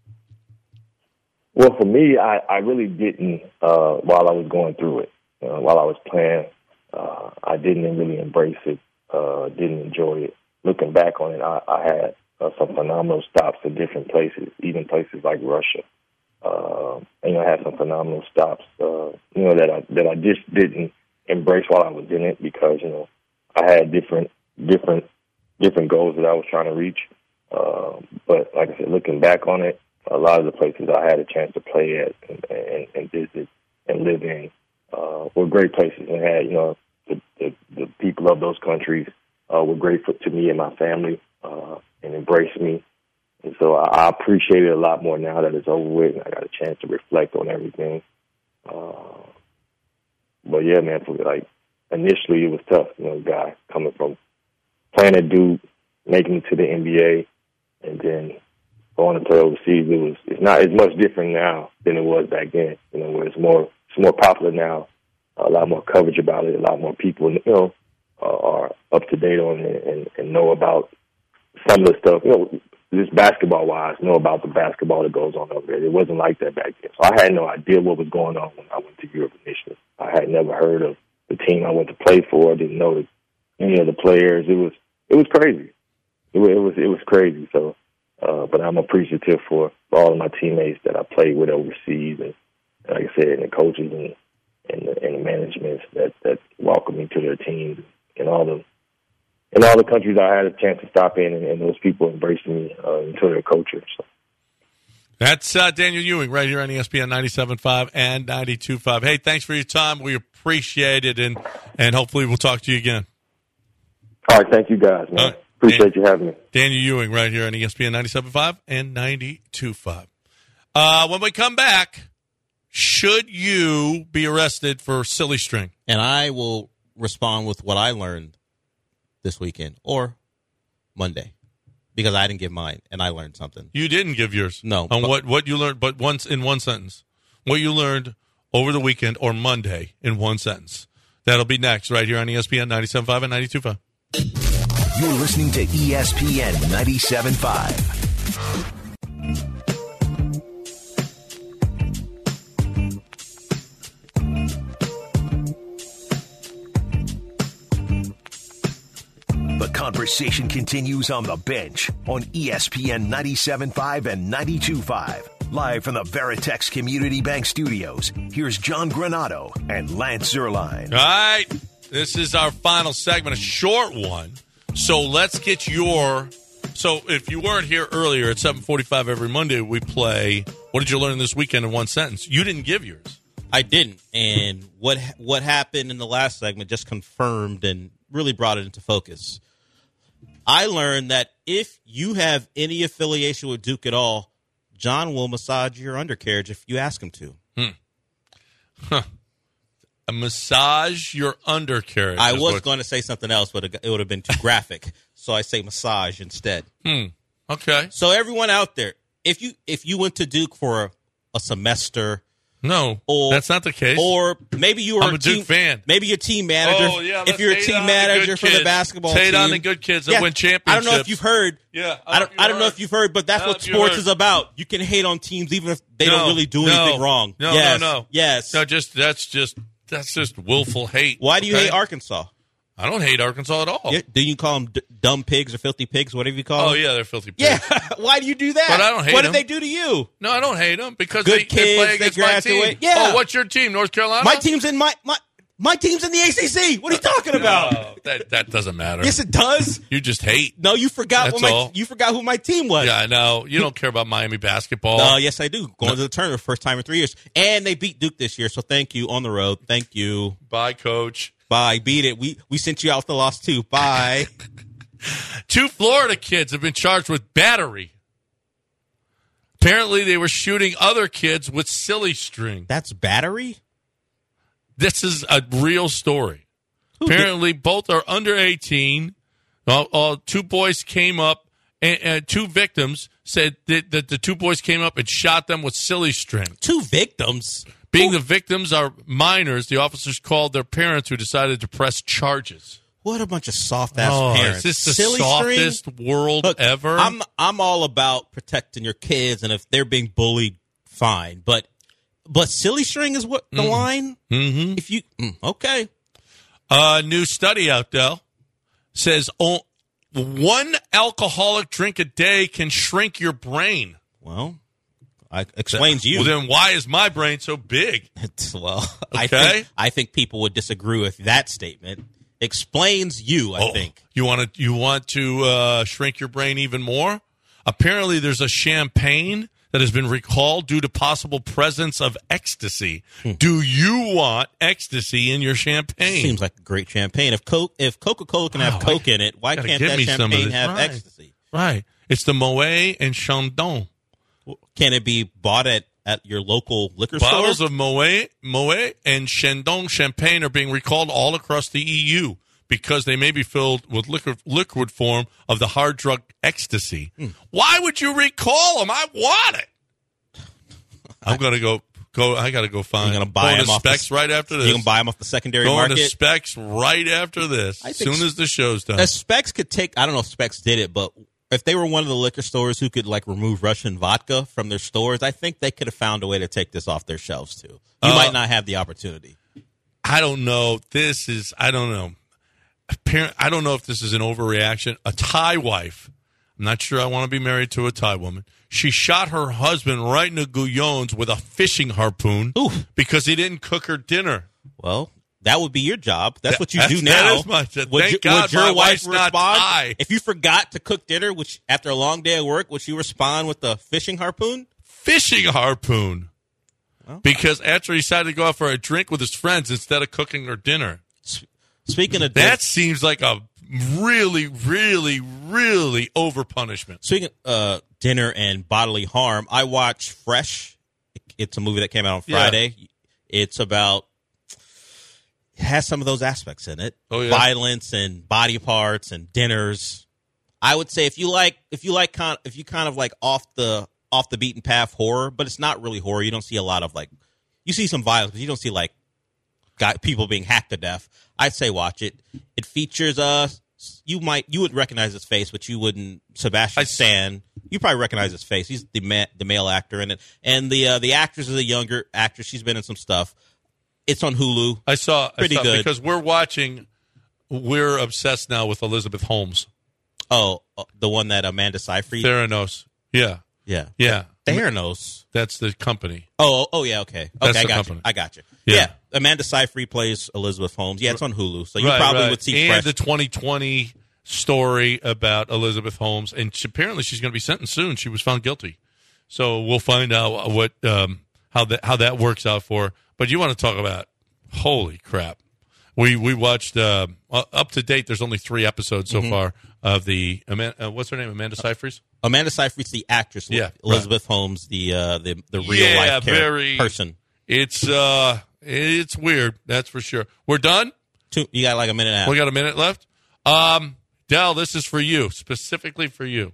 H: Well, for me, I, I really didn't uh, while I was going through it. Uh, while I was playing, uh, I didn't really embrace it. Uh, didn't enjoy it. Looking back on it, I, I had uh, some phenomenal stops in different places, even places like Russia. Uh, and, you know, I had some phenomenal stops, uh, you know, that I that I just didn't embrace while I was in it because, you know, I had different different different goals that I was trying to reach. Uh, but like I said, looking back on it, a lot of the places I had a chance to play at and, and, and visit and live in uh, were great places, and had, you know, the, the, the people of those countries uh, were grateful to me and my family uh, and embraced me. And so I, I appreciate it a lot more now that it's over with and I got a chance to reflect on everything. Uh, but yeah, man, for like initially it was tough, you know, guy coming from playing at Duke, making it to the N B A, and then going to play overseas. It was it's not as much different now than it was back then. You know, where it's more it's more popular now, a lot more coverage about it, a lot more people, you know, uh, are up to date on it and, and know about some of the stuff. You know, just basketball wise, know about the basketball that goes on over there. It wasn't like that back then, so I had no idea what was going on when I went to Europe initially. I had never heard of the team I went to play for. I didn't know the, any of the players. It was it was crazy. It was it was, it was crazy. So. Uh, but I'm appreciative for all of my teammates that I played with overseas, and like I said, and the coaches and and the, and the managements that that welcome me to their teams, and all the in all the countries I had a chance to stop in, and, and those people embraced me uh, into their culture. So.
C: That's uh, Daniel Ewing right here on E S P N ninety-seven point five and ninety-two point five. Hey, thanks for your time. We appreciate it, and, and hopefully we'll talk to you again.
H: All right, thank you guys, man. Uh, Appreciate Dan- you having me.
C: Daniel Ewing right here on E S P N ninety-seven point five and ninety-two point five. Uh, when we come back, should you be arrested for silly string?
D: And I will respond with what I learned this weekend or Monday, because I didn't give mine and I learned something.
C: You didn't give yours?
D: No.
C: On
D: but,
C: what, what you learned, but once in one sentence. What you learned over the weekend or Monday in one sentence. That'll be next right here on E S P N ninety-seven point five and ninety-two point five.
B: You're listening to E S P N ninety-seven point five. The conversation continues on the bench on E S P N ninety-seven point five and ninety-two point five. Live from the Veritex Community Bank Studios, here's John Granato and Lance Zierlein.
C: All right, this is our final segment, a short one. So let's get your – so if you weren't here earlier at seven forty-five every Monday, we play What Did You Learn This Weekend in One Sentence. You didn't give yours.
D: I didn't. And what what happened in the last segment just confirmed and really brought it into focus. I learned that if you have any affiliation with Duke at all, John will massage your undercarriage if you ask him to.
C: Hmm. Huh. A massage your undercarriage.
D: I was what... going to say something else, but it would have been too graphic. So I say massage instead.
C: Hmm. Okay.
D: So everyone out there, if you if you went to Duke for a, a semester,
C: no, or, that's not the case.
D: Or maybe you were
C: I'm a,
D: a
C: Duke
D: team,
C: fan.
D: Maybe you're team manager.
C: Oh, yeah,
D: if you're a team manager for
C: kids.
D: the basketball
C: Take
D: team.
C: on the good kids that
D: yeah.
C: win championships.
D: I don't know if you've heard.
C: Yeah,
D: I don't. I don't know if you've heard, but that's what sports is about. You can hate on teams even if they
C: no,
D: don't really do
C: no,
D: anything wrong.
C: No,
D: yes,
C: no, no.
D: Yes.
C: No, just that's just that's just willful hate.
D: Why do you
C: okay?
D: hate Arkansas?
C: I don't hate Arkansas at all.
D: Yeah, do you call them d- dumb pigs or filthy pigs, whatever you call
C: oh,
D: them?
C: Oh, yeah, they're filthy pigs.
D: Yeah, why do you do that?
C: But I don't hate
D: What
C: them.
D: What did they do to you?
C: No, I don't hate them because
D: Good
C: they,
D: kids,
C: they play against
D: they
C: my team.
D: Yeah.
C: Oh, what's your team, North Carolina?
D: My team's in my my my team's in the A C C. What are you talking about?
C: No, that that doesn't matter.
D: Yes, it does.
C: You just hate.
D: No, you forgot
C: That's
D: what my
C: all.
D: you forgot who my team was.
C: Yeah, I know. You don't care about Miami basketball.
D: No, yes, I do. Going no. to the tournament first time in three years, and they beat Duke this year. So thank you on the road. Thank you.
C: Bye, coach.
D: Bye. Beat it. We we sent you out the loss too. Bye.
C: Two Florida kids have been charged with battery. Apparently, they were shooting other kids with silly string.
D: That's battery?
C: This is a real story. Who Apparently, did? both are under eighteen. Uh, uh, two boys came up, and, and two victims said that, that the two boys came up and shot them with silly string.
D: Two victims?
C: Being
D: Who?
C: the victims are minors, the officers called their parents who decided to press charges.
D: What a bunch of soft-ass
C: oh,
D: parents.
C: Is this the
D: silly
C: softest
D: string?
C: world
D: Look,
C: ever?
D: I'm I'm all about protecting your kids, and if they're being bullied, fine. But but silly string is what the mm. line?
C: Mm-hmm.
D: If you mm, okay.
C: A new study out there says oh, one alcoholic drink a day can shrink your brain.
D: Well, I explains you.
C: Well, then why is my brain so big?
D: well,
C: okay.
D: I think I think people would disagree with that statement. Explains you, I
C: oh,
D: think.
C: You want to you want to uh, shrink your brain even more? Apparently, there's a champagne that has been recalled due to possible presence of ecstasy. Hmm. Do you want ecstasy in your champagne?
D: Seems like a great champagne. If Coke, if Coca-Cola can have oh, Coke I, in it, why can't that champagne have
C: right.
D: ecstasy?
C: Right. It's the Moet and Chandon.
D: Can it be bought at, at your local liquor
C: store? Bottles
D: store?
C: of Moet, Moet and Chandon champagne are being recalled all across the E U because they may be filled with liquid, liquid form of the hard drug ecstasy. Hmm. Why would you recall them? I want it. I'm going to go. Go. I got to go find.
D: You're going to buy them off
C: Specs
D: the,
C: right after this.
D: You can buy them off the secondary
C: going
D: market.
C: Going to Specs right after this. As soon as the show's done.
D: Specs could take. I don't know if Specs did it, but if they were one of the liquor stores who could like remove Russian vodka from their stores, I think they could have found a way to take this off their shelves too. You uh, might not have the opportunity.
C: I don't know. This is. I don't know. Apparently, I don't know if this is an overreaction. A Thai wife. I'm not sure I want to be married to a Thai woman. She shot her husband right in the guillons with a fishing harpoon
D: Ooh.
C: because he didn't cook her dinner.
D: Well, That would be your job. That's
C: That-
D: what you
C: that's-
D: do now.
C: that is my- thank
D: would, you-
C: God
D: would your
C: my
D: wife
C: wife's not
D: respond
C: Thai.
D: if you forgot to cook dinner? Which after a long day of work, would she respond with the fishing harpoon?
C: Fishing harpoon. Because after he decided to go out for a drink with his friends instead of cooking her dinner.
D: Speaking of
C: That seems like a really, really, really over punishment.
D: Speaking of uh, dinner and bodily harm, I watched Fresh. It's a movie that came out on Friday. Yeah. It's about, it has some of those aspects in it.
C: Oh, yeah?
D: Violence and body parts and dinners. I would say if you like, if you like, kind, if you kind of like off the off the beaten path horror, but it's not really horror. You don't see a lot of like, you see some violence, but you don't see like got people being hacked to death. I'd say watch it. It features uh you might you would recognize his face, but you wouldn't. Sebastian
C: I,
D: Stan, you probably recognize his face. He's the ma- the male actor in it, and the uh, the actress is a younger actress. She's been in some stuff. It's on Hulu.
C: I saw
D: pretty
C: I saw,
D: good
C: because we're watching. We're obsessed now with Elizabeth Holmes.
D: Oh, uh, the one that Amanda Seyfried.
C: Theranos. Yeah.
D: Yeah.
C: Yeah.
D: Theranos.
C: That's the company.
D: Oh, oh yeah, okay.
C: That's
D: okay, I
C: the
D: got
C: company.
D: you. I got you.
C: Yeah.
D: Yeah. Amanda Seyfried plays Elizabeth Holmes. Yeah, it's on Hulu. So you
C: right,
D: probably
C: right.
D: would see
C: and
D: Fresh.
C: the twenty twenty story about Elizabeth Holmes, and she, apparently she's going to be sentenced soon. She was found guilty, so we'll find out what um, how that how that works out for her. But you want to talk about holy crap? We we watched uh, up to date. There's only three episodes so mm-hmm. far of the uh, what's her name? Amanda Seyfried.
D: Amanda Seyfried's the actress.
C: Yeah,
D: Elizabeth
C: right.
D: Holmes, the uh, the the real
C: yeah,
D: life character,
C: very,
D: person.
C: It's uh, it's weird. That's for sure. We're done.
D: Two, you got like a minute and a half.
C: We got a minute left. Um, Del, this is for you, specifically for you.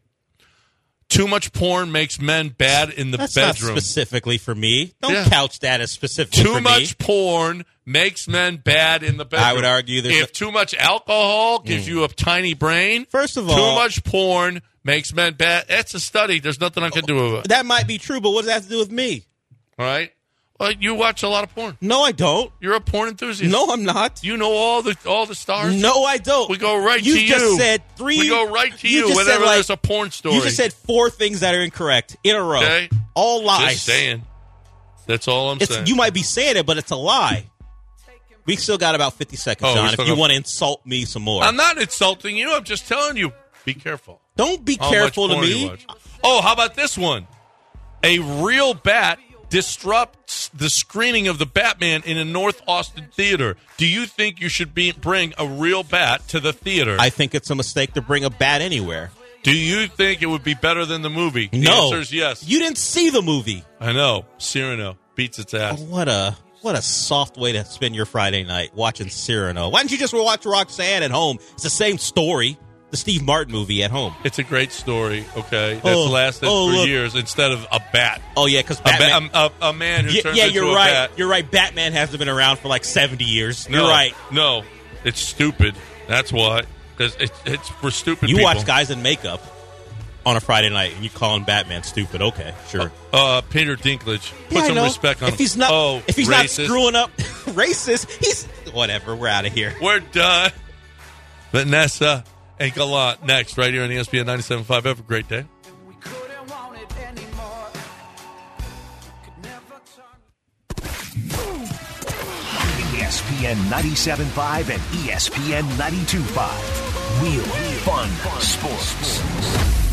C: Too much porn makes men bad in the
D: That's
C: bedroom.
D: Not specifically for me. Don't
C: Yeah.
D: couch that as specifically
C: Too
D: for
C: much
D: me.
C: porn makes men bad in the bedroom.
D: I would argue there's
C: if
D: a-
C: too much alcohol gives mm. you a tiny brain.
D: First of
C: too
D: all,
C: much porn makes men bad. That's a study. There's nothing I can do about it.
D: That might be true, but what does that have to do with me?
C: All right. Well, you watch a lot of porn.
D: No, I don't.
C: You're a porn enthusiast.
D: No, I'm not.
C: You know all the all the stars.
D: No, I don't.
C: We go right
D: you
C: to you.
D: You just said three.
C: We go right to you,
D: you
C: whenever
D: said, like,
C: there's a porn story.
D: You just said four things that are incorrect in a row.
C: Okay.
D: All lies.
C: Just saying. That's all I'm
D: it's,
C: saying.
D: You might be saying it, but it's a lie. We still got about fifty seconds,
C: oh,
D: John, if you
C: got...
D: want to insult me some more.
C: I'm not insulting you. I'm just telling you, be careful.
D: Don't be
C: how
D: careful to me.
C: Oh, how about this one? A real bat disrupts the screening of the Batman in a North Austin theater. Do you think you should be, bring a real bat to the theater?
D: I think it's a mistake to bring a bat anywhere.
C: Do you think it would be better than the movie? The
D: no.
C: answer is yes.
D: You didn't see the movie.
C: I know. Cyrano beats its ass.
D: Oh, what a what a soft way to spend your Friday night, watching Cyrano. Why don't you just watch Roxanne at home? It's the same story. The Steve Martin movie at home.
C: It's a great story, okay? That's
D: oh,
C: lasted
D: oh,
C: for
D: look.
C: years instead of a bat.
D: Oh, yeah, because
C: a,
D: Batman...
C: ba- a, a man who
D: yeah,
C: turns
D: yeah,
C: into
D: you're
C: a
D: right.
C: bat.
D: You're right. Batman hasn't been around for like seventy years.
C: No,
D: you're right.
C: No, it's stupid. That's why. Because it, it's for stupid
D: you
C: people.
D: You watch guys in makeup on a Friday night and you calling Batman stupid. Okay, sure.
C: Uh, uh, Peter Dinklage. Put
D: yeah,
C: some respect on
D: if he's not,
C: oh,
D: if he's
C: racist.
D: not screwing up racist, he's... Whatever, we're out of here.
C: We're done. Vanessa and Gallant next, right here on E S P N ninety-seven point five. Have a great day.
B: E S P N ninety-seven point five and E S P N ninety-two point five. Real fun sports.